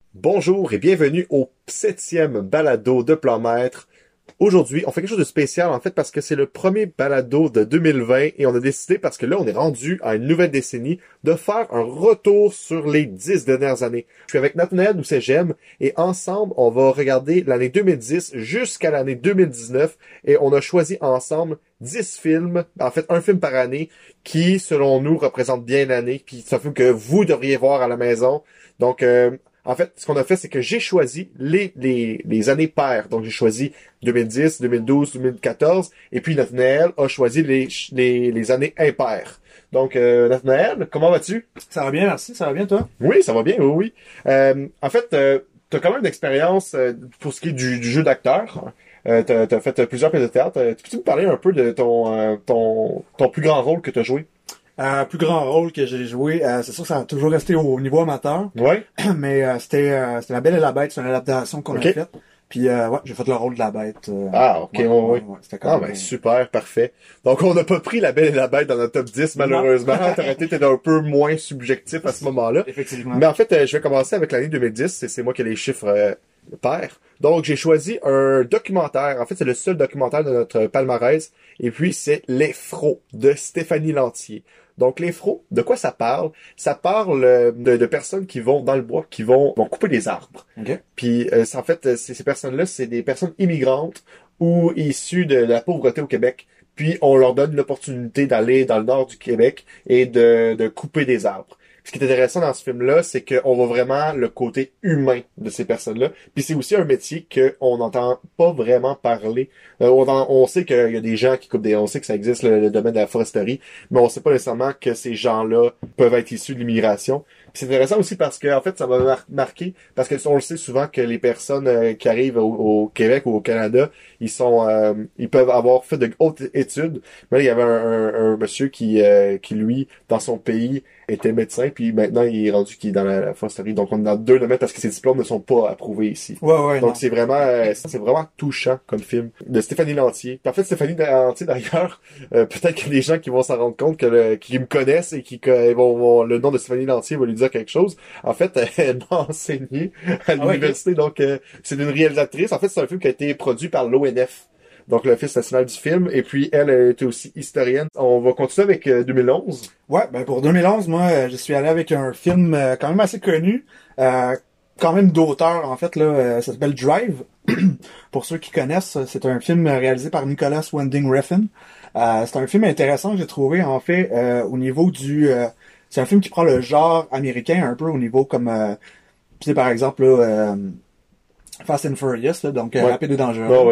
Bonjour et bienvenue au 7e balado de Plan Maître. Aujourd'hui, on fait quelque chose de spécial en fait parce que c'est le premier balado de 2020 et on a décidé, parce que là on est rendu à une nouvelle décennie, de faire un retour sur les 10 dernières années. Je suis avec Nathanaël Doucet-Gemme et ensemble on va regarder l'année 2010 jusqu'à l'année 2019 et on a choisi ensemble 10 films, en fait un film par année qui selon nous représente bien l'année, puis c'est un film que vous devriez voir à la maison. Donc en fait, ce qu'on a fait, c'est que j'ai choisi les années paires. Donc, j'ai choisi 2010, 2012, 2014. Et puis, Nathanaël a choisi les années impaires. Donc, Nathanaël, comment vas-tu? Ça va bien, merci. Ça va bien, toi? Oui, ça va bien, oui, oui. En fait, t'as quand même une expérience pour ce qui est du jeu d'acteur. T'as fait plusieurs pièces de théâtre. Peux-tu me parler un peu de ton plus grand rôle que t'as joué? Plus grand rôle que j'ai joué, c'est sûr que ça a toujours resté au niveau amateur, Ouais. mais c'était La Belle et la Bête, c'est une adaptation qu'on a OK. faite. Puis ouais, j'ai fait le rôle de la bête. Ah, ok, Ouais, ouais, ouais, ouais. ouais, c'était Ah, quand ben, même. super, parfait. Donc, on n'a pas pris La Belle et la Bête dans notre top 10, Non, malheureusement. T'aurais été un peu moins subjectif à ce moment-là. effectivement. Mais en fait, je vais commencer avec l'année 2010. C'est moi qui ai les chiffres pairs. Donc, j'ai choisi un documentaire. En fait, c'est le seul documentaire de notre palmarès. Et puis, c'est Les Fros de Stéphanie Lantier. Donc, Les Fros, de quoi ça parle? Ça parle de personnes qui vont dans le bois, qui vont couper des arbres. OK. Puis en fait, ces personnes-là, c'est des personnes immigrantes ou issues de la pauvreté au Québec. Puis on leur donne l'opportunité d'aller dans le nord du Québec et de couper des arbres. Ce qui est intéressant dans ce film-là, c'est qu'on voit vraiment le côté humain de ces personnes-là. Puis c'est aussi un métier qu'on n'entend pas vraiment parler. On sait qu'il y a des gens qui coupent on sait que ça existe le domaine de la foresterie, mais on sait pas nécessairement que ces gens-là peuvent être issus de l'immigration. Puis c'est intéressant aussi parce que en fait ça m'a marqué parce que on le sait souvent que les personnes qui arrivent au Québec ou au Canada, ils peuvent avoir fait de hautes études. Mais là, il y avait un monsieur qui lui dans son pays était médecin puis maintenant il est rendu qui est dans la foresterie. Donc on est dans deux domaines parce que ses diplômes ne sont pas approuvés ici. Ouais, ouais, Donc non. c'est vraiment touchant comme film de Stéphanie Lantier. Puis en fait Stéphanie Lantier d'ailleurs, peut-être qu'il y a des gens qui vont s'en rendre compte qui me connaissent et le nom de Stéphanie Lantier va lui dire quelque chose. En fait, elle m'a enseigné à Ah ouais, OK. l'université, donc c'est une réalisatrice. En fait, c'est un film qui a été produit par l'ONF, donc l'Office national du film, et puis elle était aussi historienne. On va continuer avec 2011. Ouais, ben pour 2011, moi, je suis allé avec un film quand même assez connu, euh, quand même d'auteur, en fait, là, ça s'appelle Drive. Pour ceux qui connaissent, c'est un film réalisé par Nicholas Winding Refn. C'est un film intéressant que j'ai trouvé, en fait, au niveau du... c'est un film qui prend le genre américain un peu au niveau comme... tu sais, par exemple, là, Fast and Furious, là, donc Ouais. Rapide et Dangereux. Ouais, ouais.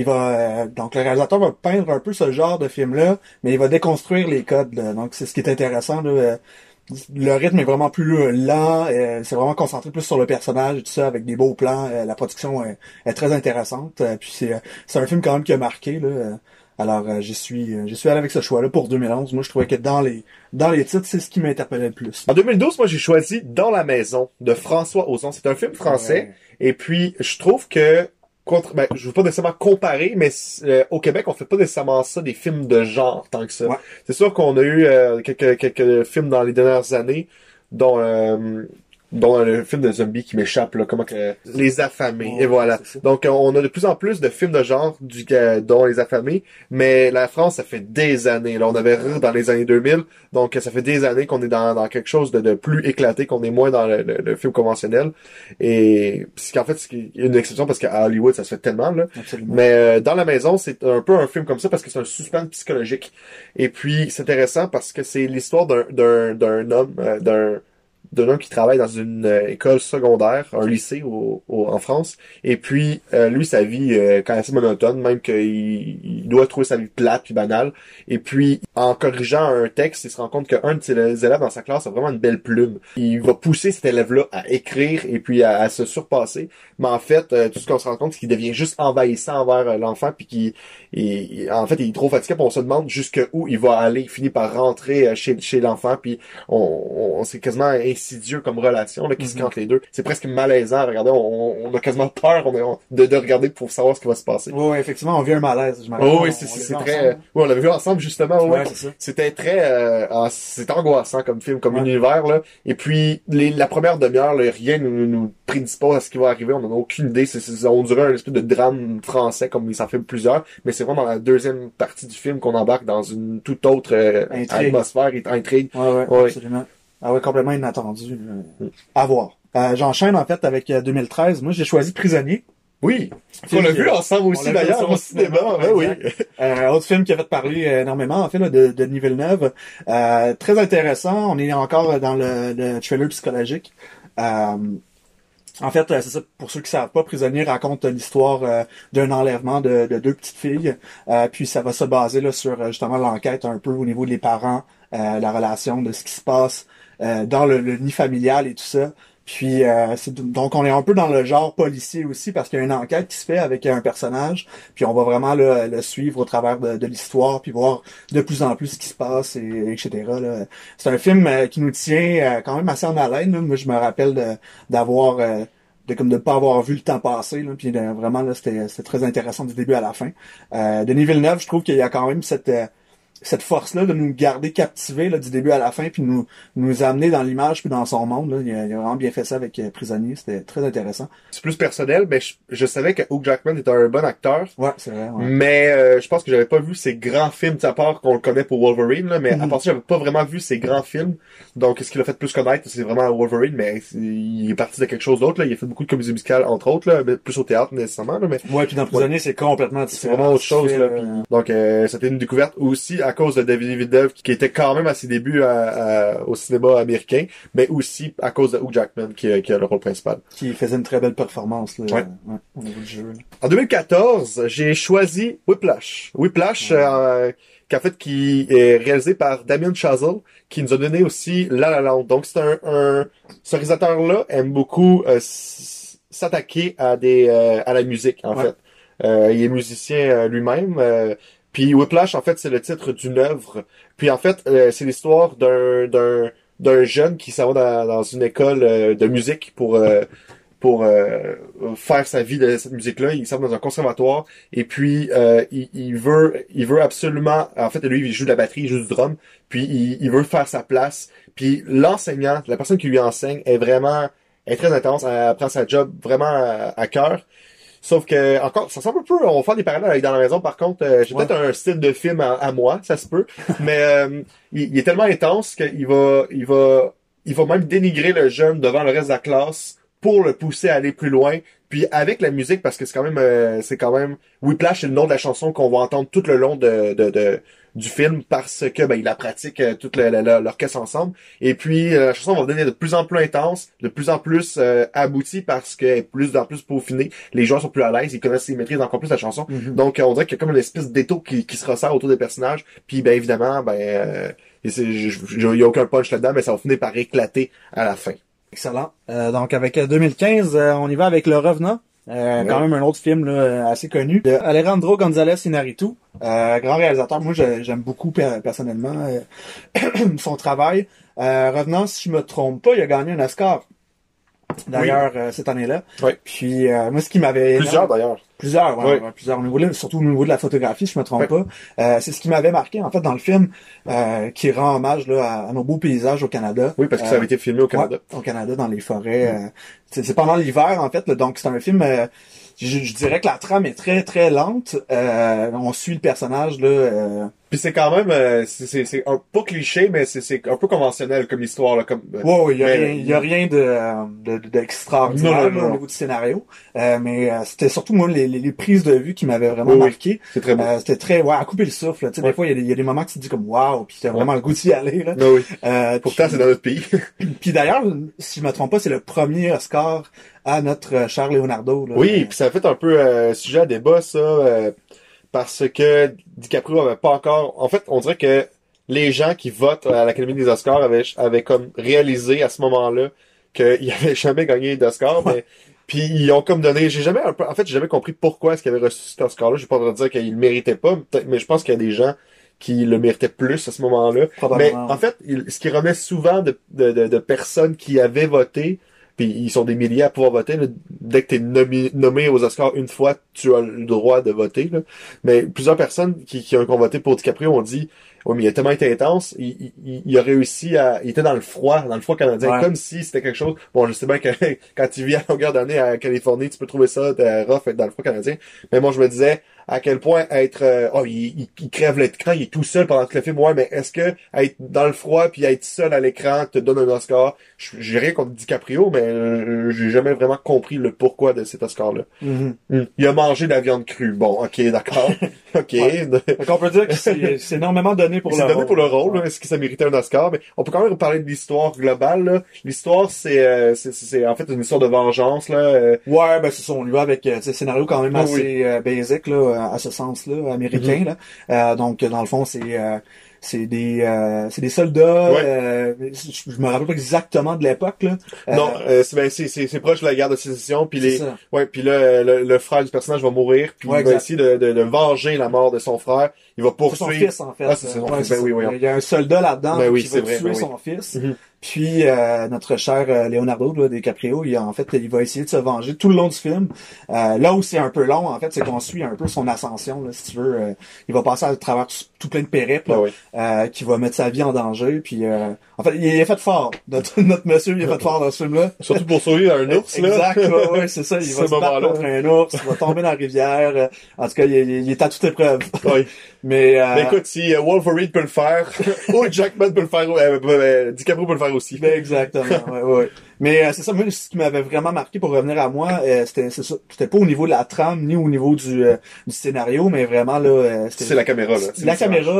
Donc le réalisateur va peindre un peu ce genre de film-là, mais il va déconstruire les codes, là. Donc c'est ce qui est intéressant, là. Le rythme est vraiment plus lent, c'est vraiment concentré plus sur le personnage et tout ça, avec des beaux plans. La production est très intéressante. Puis c'est un film quand même qui a marqué, là. Alors j'y suis allé avec ce choix-là pour 2011. Moi je trouvais que dans les titres, c'est ce qui m'interpellait le plus. En 2012, moi, j'ai choisi Dans la maison de François Ozon. C'est un film français. Ouais. Et puis, je trouve que, je veux pas nécessairement comparer, mais au Québec, on fait pas nécessairement ça, des films de genre, tant que ça. Ouais. C'est sûr qu'on a eu quelques films dans les dernières années, dont dont le film de zombie qui m'échappe, là, comment que... Les Affamés, Ouais, et voilà. c'est ça. Donc, on a de plus en plus de films de genre, dont Les Affamés, mais la France, ça fait des années, là, on avait Rire dans les années 2000, donc ça fait des années qu'on est dans quelque chose de plus éclaté, qu'on est moins dans le film conventionnel, et ce qu'en fait, c'est une exception parce qu'à Hollywood, ça se fait tellement, là, Absolument. mais Dans la maison, c'est un peu un film comme ça parce que c'est un suspense psychologique, et puis c'est intéressant parce que c'est l'histoire d'un homme, d'un homme qui travaille dans une école secondaire, un lycée en France. Et puis, lui, sa vie est quand même assez monotone, même qu'il doit trouver sa vie plate puis banale. Et puis, en corrigeant un texte, il se rend compte qu'un de ses élèves dans sa classe a vraiment une belle plume. Il va pousser cet élève-là à écrire et puis à se surpasser. Mais en fait, tout ce qu'on se rend compte, c'est qu'il devient juste envahissant envers l'enfant puis en fait, il est trop fatigué puis on se demande jusqu'où il va aller. Il finit par rentrer chez l'enfant puis on c'est quasiment insidieux comme relation là, qui se crée entre les deux. C'est presque malaisant à regarder. On a quasiment peur de regarder pour savoir ce qui va se passer. Oui, effectivement, on vit un malaise. Je me rappelle, Oui, c'est très... Oui, on l'avait vu ensemble, justement. Ouais, c'est ça. C'était très... c'était angoissant comme film, comme univers, là. Et puis, la première demi-heure, là, rien nous prédispose à ce qui va arriver. On n'en a aucune idée. On dirait un espèce de drame français, comme il s'en fait plusieurs. Mais c'est vraiment dans la deuxième partie du film qu'on embarque dans une toute autre atmosphère et intrigue. Ouais, absolument. Ah ouais, complètement inattendu. À voir. J'enchaîne, en fait, avec 2013. Moi, j'ai choisi Prisonnier. Oui, on l'a vu ensemble aussi d'ailleurs au cinéma. Oui. Autre film qui a fait parler énormément en fait là, de Denis Villeneuve. Très intéressant. On est encore dans le thriller psychologique. En fait, c'est ça, pour ceux qui savent pas, Prisonnier raconte l'histoire d'un enlèvement de deux petites filles. Puis ça va se baser là sur justement l'enquête un peu au niveau des parents, la relation de ce qui se passe dans le nid familial et tout ça. Puis donc on est un peu dans le genre policier aussi parce qu'il y a une enquête qui se fait avec un personnage, puis on va vraiment le suivre au travers de l'histoire, puis voir de plus en plus ce qui se passe, etc. Là. C'est un film qui nous tient quand même assez en haleine. Là. Moi je me rappelle d'avoir de pas avoir vu le temps passer, là, puis vraiment là c'était très intéressant du début à la fin. Denis Villeneuve, je trouve qu'il y a quand même cette force-là de nous garder captivés là, du début à la fin, puis nous amener dans l'image puis dans son monde. Là. Il a vraiment bien fait ça avec Prisonnier. C'était très intéressant. C'est plus personnel, mais je savais que Hugh Jackman était un bon acteur. Ouais, c'est vrai. Ouais. Mais je pense que j'avais pas vu ses grands films, à part qu'on le connaît pour Wolverine, là, mais à part ça, j'avais pas vraiment vu ses grands films. Donc, ce qu'il a fait plus connaître, c'est vraiment Wolverine, mais il est parti de quelque chose d'autre. Là. Il a fait beaucoup de comédies musicales, entre autres, là, mais plus au théâtre nécessairement. Là, mais... Ouais, puis dans Prisonnier, c'est complètement différent. C'est vraiment autre chose. Là, puis... Donc, c'était une découverte aussi à cause de Denis Villeneuve, qui était quand même à ses débuts au cinéma américain, mais aussi à cause de Hugh Jackman, qui a le rôle principal. Qui faisait une très belle performance là, ouais. Au niveau du jeu. Là. En 2014, j'ai choisi Whiplash. Whiplash, qui est réalisé par Damien Chazelle, qui nous a donné aussi La La Land. Donc, c'est ce réalisateur-là aime beaucoup s'attaquer à la musique, en fait. Il est musicien lui-même. Puis Whiplash, en fait, c'est le titre d'une œuvre. Puis en fait, c'est l'histoire d'un jeune qui s'en va dans une école de musique pour faire sa vie de cette musique-là. Il s'en va dans un conservatoire et puis il veut absolument. En fait, lui, il joue de la batterie, il joue du drum. Puis il veut faire sa place. Puis l'enseignant, la personne qui lui enseigne, est très intense. Elle prend sa job vraiment à cœur. Sauf que, encore, ça semble un peu, on va faire des parallèles avec Dans la maison, par contre, j'ai peut-être un style de film à moi, ça se peut, mais il est tellement intense qu'il il va même dénigrer le jeune devant le reste de la classe pour le pousser à aller plus loin. Puis avec la musique, parce que c'est quand même Whiplash, c'est le nom de la chanson qu'on va entendre tout le long du film parce que il la pratique toute l'orchestre ensemble. Et puis la chanson va devenir de plus en plus intense, de plus en plus aboutie parce qu'elle est plus en plus peaufinée. Les joueurs sont plus à l'aise, ils maîtrisent encore plus la chanson. Mm-hmm. Donc on dirait qu'il y a comme une espèce d'étau qui se resserre autour des personnages. Puis évidemment, il y a aucun punch là-dedans, mais ça va finir par éclater à la fin. Excellent. Donc avec 2015, on y va avec Le Revenant. Quand même un autre film là, assez connu de Alejandro González Iñárritu, grand réalisateur. Moi j'aime beaucoup personnellement son travail. Revenant, si je me trompe pas, il a gagné un Oscar d'ailleurs cette année-là. Oui. Puis moi ce qui m'avait plusieurs d'ailleurs. Plusieurs, plusieurs. Surtout au niveau de la photographie, si je me trompe pas. C'est ce qui m'avait marqué, en fait, dans le film, qui rend hommage là, à nos beaux paysages au Canada. Oui, parce que ça avait été filmé au Canada. Au Canada, dans les forêts. C'est pendant l'hiver, en fait, là, donc c'est un film... je dirais que la trame est très, très lente. On suit le personnage, là... Puis c'est quand même, c'est un pas cliché, mais c'est un peu conventionnel comme histoire là, comme. Ouais, il y a rien d'extraordinaire au niveau du scénario, mais c'était surtout moi les prises de vue qui m'avaient vraiment marqué. C'est très bon. C'était très à couper le souffle. Tu sais, des fois il y a des moments que tu te dis comme waouh, puis t'as vraiment le goût d'y aller là. Oui. Pourtant c'est dans notre pays. Puis d'ailleurs, si je me trompe pas, c'est le premier Oscar à notre cher Leonardo. Là. Oui, puis ça a fait un peu sujet à débat ça. Parce que DiCaprio avait pas encore... En fait, on dirait que les gens qui votent à l'Académie des Oscars avaient comme réalisé à ce moment-là qu'il avait jamais gagné d'Oscar, mais puis ils ont comme donné... j'ai jamais compris pourquoi est-ce qu'il avait reçu cet Oscar-là. Je vais pas dire qu'il le méritait pas, mais je pense qu'il y a des gens qui le méritaient plus à ce moment-là. Mais Probablement. en fait, ce qui revenait souvent de personnes qui avaient voté, puis ils sont des milliers à pouvoir voter, là. Dès que t'es nommé aux Oscars une fois, tu as le droit de voter, là. Mais plusieurs personnes qui ont voté pour DiCaprio ont dit, ouais, mais il a tellement été intense, il a réussi il était dans le froid canadien, Ouais. comme si c'était quelque chose. Bon, je sais bien que quand tu vis à longueur d'année à Californie, tu peux trouver ça rough être dans le froid canadien. Mais moi, je me disais, à quel point être, il crève l'écran, il est tout seul pendant tout le film. Ouais, mais est-ce que être dans le froid puis être seul à l'écran te donne un Oscar? J'ai rien contre DiCaprio, mais j'ai jamais vraiment compris le pourquoi de cet Oscar-là. Mhm. Il a mangé de la viande crue. Bon, ok, d'accord. Ok. Ouais. Donc on peut dire que c'est énormément donné pour Il le s'est donné rôle. pour le rôle, Ouais. là. Est-ce que ça méritait un Oscar? Mais on peut quand même parler de l'histoire globale, là. L'histoire, c'est en fait une histoire de vengeance, là. Ouais, ben c'est ça, on lui va avec tu sais, scénario quand même Oui, assez basic là, à ce sens-là, américain là. Donc dans le fond c'est des soldats. Ouais. Je me rappelle pas exactement de l'époque là. Non, c'est proche de la guerre de sécession, puis C'est ça. ouais, puis là le frère du personnage va mourir, puis Ouais, il va exact. essayer de venger la mort de son frère. Il va C'est son poursuivre. fils en fait. Ah, c'est son Ouais, fils. c'est Ben oui, ça. oui. Il y a un soldat là-dedans Ben oui, qui c'est va vrai, tuer ben oui. son fils. Mhm. Puis notre cher Leonardo là, DiCaprio, il va essayer de se venger tout le long du film. Là où c'est un peu long, en fait, c'est qu'on suit un peu son ascension, là, si tu veux. Il va passer à travers tout plein de périples, Ben oui. qui va mettre sa vie en danger. Puis en fait, il est fait fort. Notre monsieur, il est fait fort dans ce film-là. Surtout pour sauver un ours, là. Exact, ouais, c'est ça. Il Ce va se battre moment-là. contre un ours, il va tomber dans la rivière. En tout cas, il est à toute épreuve. Oui. Mais Ben écoute, si Wolverine peut le faire, ou Jackman peut le faire, DiCaprio peut le faire aussi. ben exactement, ouais, ouais. Mais c'est ça, moi, ce qui m'avait vraiment marqué pour revenir à moi, c'était pas au niveau de la trame ni au niveau du scénario, mais vraiment là, C'est la caméra, là. C'est la le caméra,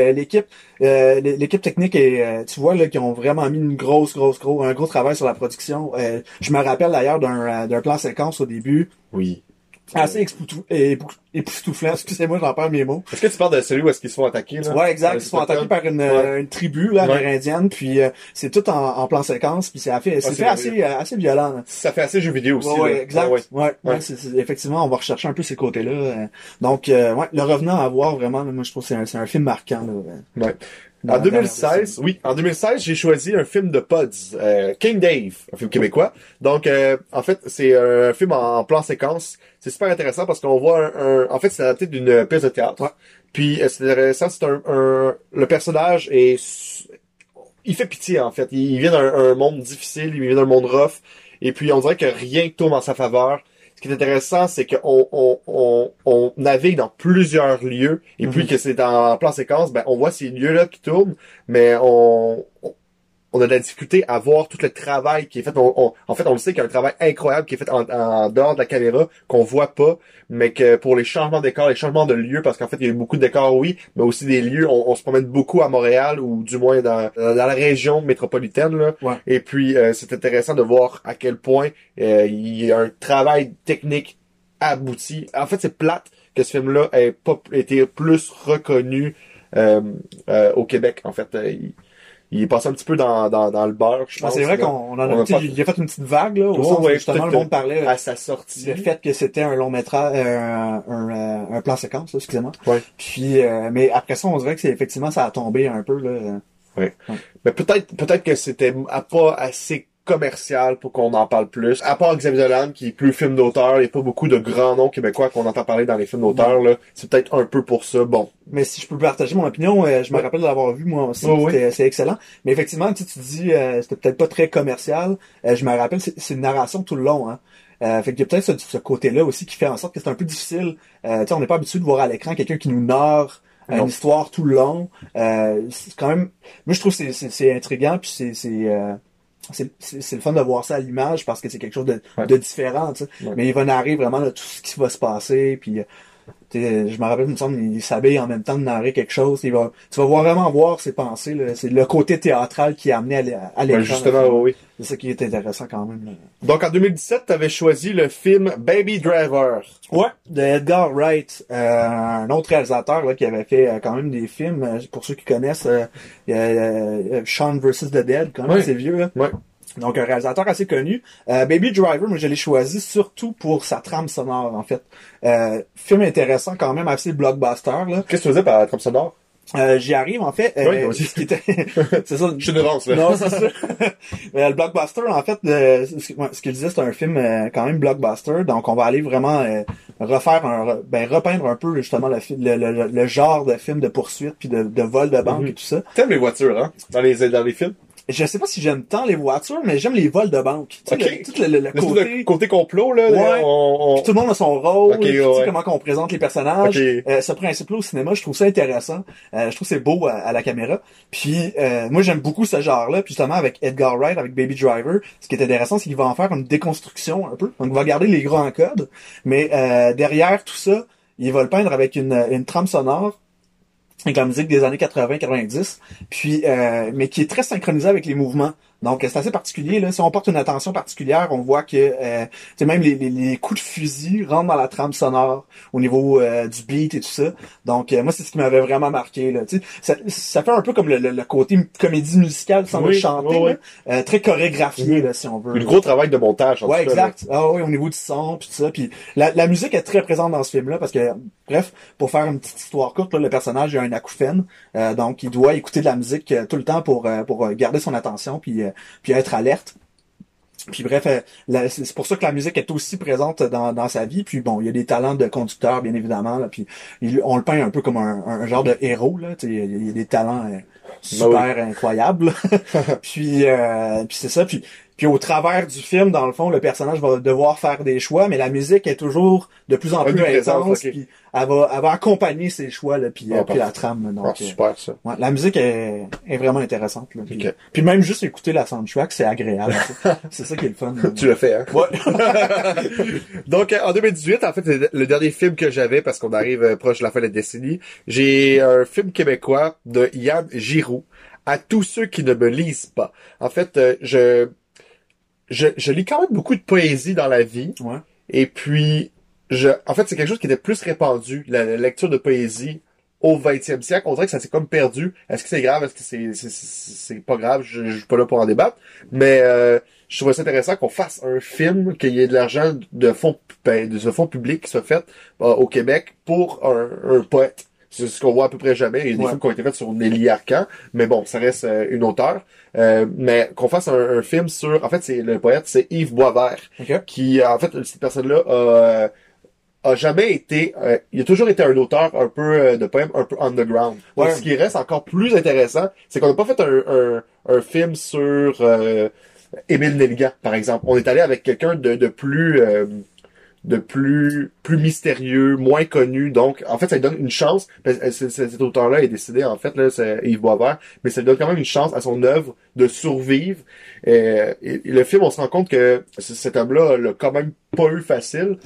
l'équipe technique et tu vois là qui ont vraiment mis un gros travail sur la production. Je me rappelle d'ailleurs d'un plan séquence au début. Oui. Assez époustouflant, excusez-moi, j'en perds mes mots. Est-ce que tu parles de celui où est-ce qu'ils se font attaquer, là? Ouais, exact. Ils se font attaquer par une tribu là, amérindienne, puis c'est tout en plan séquence, puis c'est assez violent. Là. Ça fait assez jeu vidéo aussi, Ouais, là. exact. Ouais. Ouais. Effectivement, on va rechercher un peu ces côtés-là. Donc, ouais, le revenant à voir vraiment, là, moi je trouve que c'est un film marquant. Là, Ouais. En 2016, j'ai choisi un film de Pods, King Dave, un film québécois. Donc, en fait, c'est un film en plan séquence. C'est super intéressant parce qu'on voit en fait, c'est adapté d'une pièce de théâtre. Ouais. Puis, c'est intéressant, le personnage il fait pitié, en fait. Il vient d'un monde difficile, il vient d'un monde rough. Et puis, on dirait que rien tourne en sa faveur. Ce qui est intéressant, c'est qu'on navigue dans plusieurs lieux, et puis que c'est en plan séquence, ben, on voit ces lieux-là qui tournent, mais on a de la difficulté à voir tout le travail qui est fait. En fait, on le sait qu'il y a un travail incroyable qui est fait en dehors de la caméra, qu'on voit pas, mais que pour les changements de décors, les changements de lieux, parce qu'en fait, il y a beaucoup de décors, oui, mais aussi des lieux, on se promène beaucoup à Montréal, ou du moins dans la région métropolitaine, là. Ouais. Et puis, c'est intéressant de voir à quel point il y a un travail technique abouti. En fait, c'est plate que ce film-là ait pas été plus reconnu au Québec, en fait. Il est passé un petit peu dans le beurre, je pense. c'est vrai là. qu'on en a, il a fait une petite vague, là, au sens où justement le monde parlait à sa sortie. le fait que c'était un long métrage, un plan séquence, là, excusez-moi. Ouais. Puis, mais après ça, on dirait que c'est effectivement ça a tombé un peu, là. Ouais. Mais peut-être que c'était pas assez commercial pour qu'on en parle plus. À part Xavier Dolan, qui est plus film d'auteur, il n'y a pas beaucoup de grands noms québécois qu'on entend parler dans les films d'auteur, là. C'est peut-être un peu pour ça. Bon. Mais si je peux partager mon opinion, je me rappelle de l'avoir vu moi aussi. C'est excellent. Mais effectivement, tu dis, c'était peut-être pas très commercial. Je me rappelle, c'est une narration tout le long, hein. Fait qu'il y a peut-être ce côté-là aussi qui fait en sorte que c'est un peu difficile. Tu sais, on n'est pas habitué de voir à l'écran quelqu'un qui nous narre une histoire tout le long. C'est quand même, moi je trouve que c'est intriguant, puis c'est le fun de voir ça à l'image parce que c'est quelque chose de différent, tu sais. Ouais. Mais il va narrer vraiment là, tout ce qui va se passer, puis je me rappelle, il me semble, il s'habille en même temps de narrer quelque chose. Tu vas vraiment voir ses pensées, là. C'est le côté théâtral qui est amené à l'écran. Ben justement, oui. C'est ça qui est intéressant quand même, là. Donc en 2017, tu avais choisi le film Baby Driver. Ouais, de Edgar Wright, un autre réalisateur là, qui avait fait quand même des films. Pour ceux qui connaissent, Shaun vs. the Dead, quand même, c'est vieux. Là. Ouais. Donc un réalisateur assez connu. Baby Driver, moi je l'ai choisi surtout pour sa trame sonore en fait. Film intéressant quand même, assez blockbuster là. Qu'est-ce que tu faisais par la trame sonore? J'y arrive, en fait. Oui, aussi. Ce qui était, c'est ça. Je suis devance, là. Non, c'est ça. Le blockbuster, en fait, ce qu'il disait, c'est un film quand même blockbuster. Donc, on va aller vraiment repeindre un peu justement le genre de film de poursuite puis de vol de banque et tout ça. T'aimes les voitures, hein? Dans les films? Je sais pas si j'aime tant les voitures, mais j'aime les vols de banque. Tu sais, Okay. tout le côté... côté complot, là. Ouais. Puis tout le monde a son rôle. Okay, puis, tu sais, comment qu'on présente les personnages. Okay. Ce principe-là au cinéma, je trouve ça intéressant. Je trouve que c'est beau à la caméra. Puis moi, j'aime beaucoup ce genre-là. Puis justement, avec Edgar Wright, avec Baby Driver, ce qui est intéressant, c'est qu'il va en faire une déconstruction un peu. Donc, il va garder les grands codes. Mais derrière tout ça, il va le peindre avec une trame sonore avec la musique des années 80-90, puis mais qui est très synchronisée avec les mouvements. Donc c'est assez particulier là. Si on porte une attention particulière, on voit que même les coups de fusil rentrent dans la trame sonore au niveau du beat et tout ça. Donc moi c'est ce qui m'avait vraiment marqué là. Ça fait un peu comme le côté comédie musicale sans le chanter, oui. très chorégraphié là si on veut. Le gros travail de montage. Ouais, exact. Ah oui, au niveau du son puis tout ça. Puis la musique est très présente dans ce film là parce que bref, pour faire une petite histoire courte, là, le personnage a un acouphène, donc il doit écouter de la musique tout le temps pour garder son attention puis être alerte. Puis bref, c'est pour ça que la musique est aussi présente dans sa vie. Puis bon, il y a des talents de conducteur, bien évidemment. Là, puis on le peint un peu comme un genre de héros. Là, il y a des talents super incroyables. puis c'est ça. Puis au travers du film, dans le fond, le personnage va devoir faire des choix, mais la musique est toujours de plus en plus intense. Okay. Puis elle va accompagner ses choix, là, puis la trame. Donc, super ça. Ouais, la musique est vraiment intéressante. Là, puis même juste écouter la soundtrack, c'est agréable. C'est ça qui est le fun. Là. Tu l'as fait, hein? Ouais. Donc en 2018, en fait, le dernier film que j'avais, parce qu'on arrive proche de la fin de la décennie, j'ai un film québécois de Yann Giroux. À tous ceux qui ne me lisent pas. En fait, je lis quand même beaucoup de poésie dans la vie. Ouais. Et puis, en fait, c'est quelque chose qui était plus répandu, la lecture de poésie au 20e siècle. On dirait que ça s'est comme perdu. Est-ce que c'est grave? Est-ce que c'est pas grave? Je suis pas là pour en débattre. Mais, je trouvais ça intéressant qu'on fasse un film, qu'il y ait de l'argent de ce fonds public qui soit fait au Québec pour un poète. C'est ce qu'on voit à peu près jamais. Il y a des films qui ont été faits sur Nelly Arcan, mais bon, ça reste une auteure. Mais qu'on fasse un film sur... En fait, le poète, c'est Yves Boisvert, qui, en fait, cette personne-là a jamais été... il a toujours été un auteur un peu de poèmes un peu underground. Donc, ce qui reste encore plus intéressant, c'est qu'on n'a pas fait un film sur Émile Nelligan, par exemple. On est allé avec quelqu'un de plus mystérieux, moins connu. Donc, en fait, ça lui donne une chance. Cet auteur-là est décédé, en fait, là, c'est Yves Boisvert, mais ça lui donne quand même une chance à son œuvre de survivre. Et le film, on se rend compte que cet homme-là l'a quand même pas eu facile.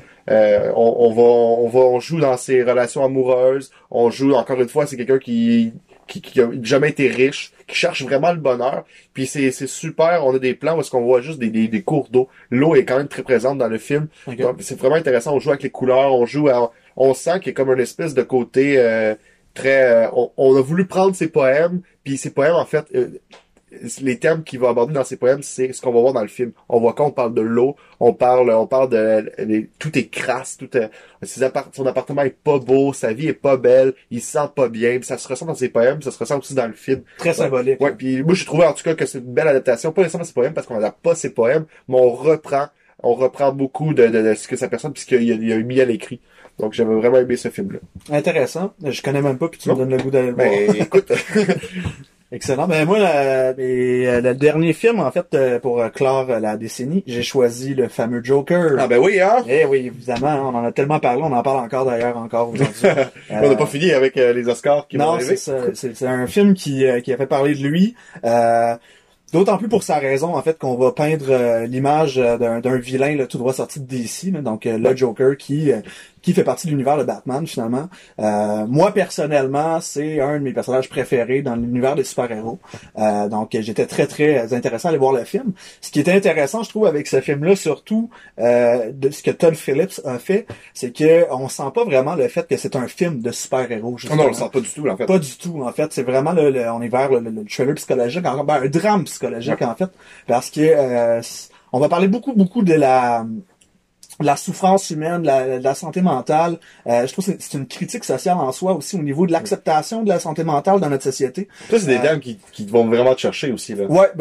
On joue dans ses relations amoureuses. On joue, encore une fois, c'est quelqu'un qui a jamais été riche, qui cherche vraiment le bonheur. Puis c'est super, on a des plans où est-ce qu'on voit juste des cours d'eau. L'eau est quand même très présente dans le film. Donc c'est vraiment intéressant, on joue avec les couleurs, on sent qu'il y a comme une espèce de côté très... on a voulu prendre ses poèmes, puis ses poèmes, en fait... les thèmes qu'il va aborder dans ses poèmes, c'est ce qu'on va voir dans le film. On voit qu'on parle de l'eau, on parle de tout est crasse, son appartement est pas beau, sa vie est pas belle, il se sent pas bien, puis ça se ressent dans ses poèmes, ça se ressent aussi dans le film. Très symbolique. Ouais, puis moi j'ai trouvé en tout cas que c'est une belle adaptation, pas nécessairement ses poèmes parce qu'on n'adapte pas ses poèmes, mais on reprend beaucoup de ce que sa personne puisqu'il a mis à l'écrit. Donc j'avais vraiment aimé ce film-là. Intéressant. Je connais même pas puis tu me donnes le goût d'aller le voir. Écoute. Excellent. Ben moi, le dernier film, en fait, pour clore la décennie, j'ai choisi le fameux Joker. Ah ben oui, hein? Eh oui, évidemment, on en a tellement parlé, on en parle encore d'ailleurs aujourd'hui. On n'a pas fini avec les Oscars qui vont arriver. Non, c'est un film qui a fait parler de lui. D'autant plus pour sa raison, en fait, qu'on va peindre l'image d'un vilain là, tout droit sorti de DC, là, donc le Joker qui fait partie de l'univers de Batman, finalement. Moi, personnellement, c'est un de mes personnages préférés dans l'univers des super-héros. Donc, j'étais très, très intéressé à aller voir le film. Ce qui était intéressant, je trouve, avec ce film-là, surtout, de ce que Todd Phillips a fait, c'est que on sent pas vraiment le fait que c'est un film de super-héros. Non, on le sent pas du tout, en fait. Pas du tout, en fait. C'est vraiment, on est vers le trailer psychologique, un drame psychologique, en fait. Parce que, on va parler beaucoup de la souffrance humaine, de la santé mentale. Je trouve que c'est une critique sociale en soi aussi au niveau de l'acceptation de la santé mentale dans notre société. Ça, c'est des thèmes qui vont vraiment te chercher aussi, là. Ouais,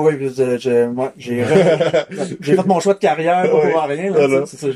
j'ai fait mon choix de carrière pour rien, là, c'est ça,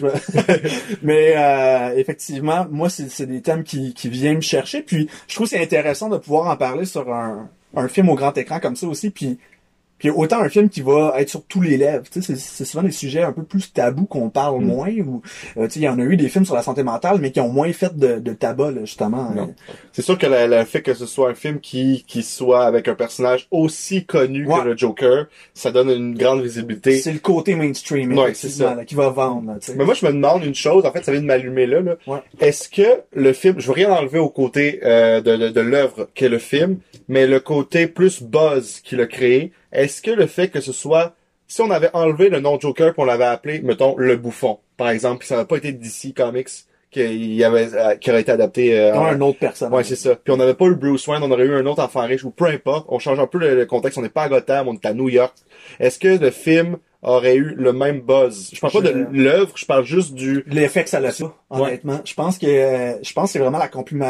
mais effectivement, moi, c'est des thèmes qui viennent me chercher, puis je trouve que c'est intéressant de pouvoir en parler sur un film au grand écran comme ça aussi, puis autant un film qui va être sur tous les lèvres, tu sais, c'est souvent des sujets un peu plus tabous qu'on parle moins, ou tu sais, il y en a eu des films sur la santé mentale, mais qui ont moins fait de tabac, là, justement. C'est sûr que le fait que ce soit un film qui soit avec un personnage aussi connu que le Joker, ça donne une grande visibilité. C'est le côté mainstream, effectivement, là, qui va vendre, là, tu sais. Mais moi, je me demande une chose, en fait, ça vient de m'allumer là. Ouais. Est-ce que le film, je veux rien enlever au côté de l'œuvre qu'est le film, mais le côté plus buzz qu'il a créé, est-ce que le fait que ce soit, si on avait enlevé le nom Joker puis on l'avait appelé, mettons, le Bouffon, par exemple, puis ça n'avait pas été DC Comics qui aurait été adapté un autre personnage. Ouais, c'est ça. Puis on n'avait pas eu Bruce Wayne, on aurait eu un autre enfant riche ou peu importe. On change un peu le contexte, on n'est pas à Gotham, on est à New York. Est-ce que le film aurait eu le même buzz? Je parle pas de l'œuvre, je parle juste du l'effet que ça a pas, honnêtement. Ouais. Je pense que c'est vraiment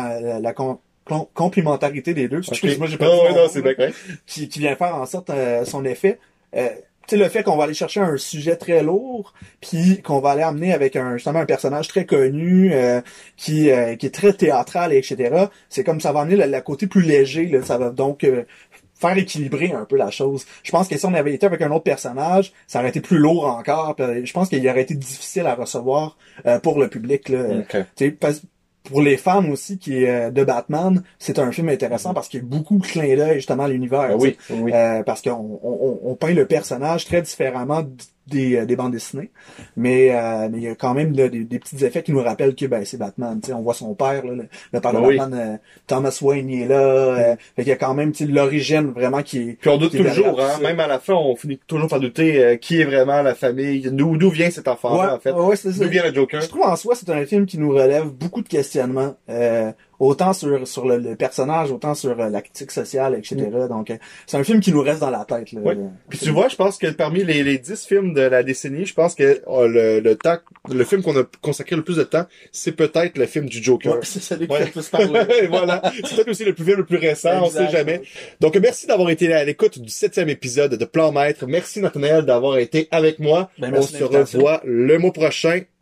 la complémentarité des deux. Excuse-moi, j'ai pas c'est d'accord. Qui vient faire en sorte son effet. Tu sais, le fait qu'on va aller chercher un sujet très lourd, puis qu'on va aller amener avec justement un personnage très connu, qui est très théâtral, etc. C'est comme ça va amener le côté plus léger, là. Ça va donc faire équilibrer un peu la chose. Je pense que si on avait été avec un autre personnage, ça aurait été plus lourd encore. Je pense qu'il aurait été difficile à recevoir pour le public, là. Okay. Pour les fans aussi de Batman, c'est un film intéressant parce qu'il y a beaucoup de clins d'œil justement à l'univers. Oui. Parce qu'on peint le personnage très différemment des bandes dessinées, mais il y a quand même des petits effets qui nous rappellent que c'est Batman. T'sais, on voit son père, là, le père de Batman, Thomas Wayne, il est là. Fait qu'il y a quand même l'origine vraiment qui est. Puis on doute toujours, hein, même à la fin, on finit toujours par douter qui est vraiment la famille, d'où vient cet enfant-là en fait. Ouais, c'est ça. D'où vient le Joker. Je trouve en soi c'est un film qui nous relève beaucoup de questionnements. Autant sur le personnage, autant sur la critique sociale, etc. Donc, c'est un film qui nous reste dans la tête. Là, Puis tu vois, je pense que parmi les 10 films de la décennie, je pense que le film qu'on a consacré le plus de temps, c'est peut-être le film du Joker. Ouais, c'est celui qui a le plus parlé. Voilà. C'est peut-être aussi le plus récent, on sait jamais. Donc, merci d'avoir été à l'écoute du 7e épisode de Plan Maître. Merci Nathanaël d'avoir été avec moi. On se revoit le mois prochain.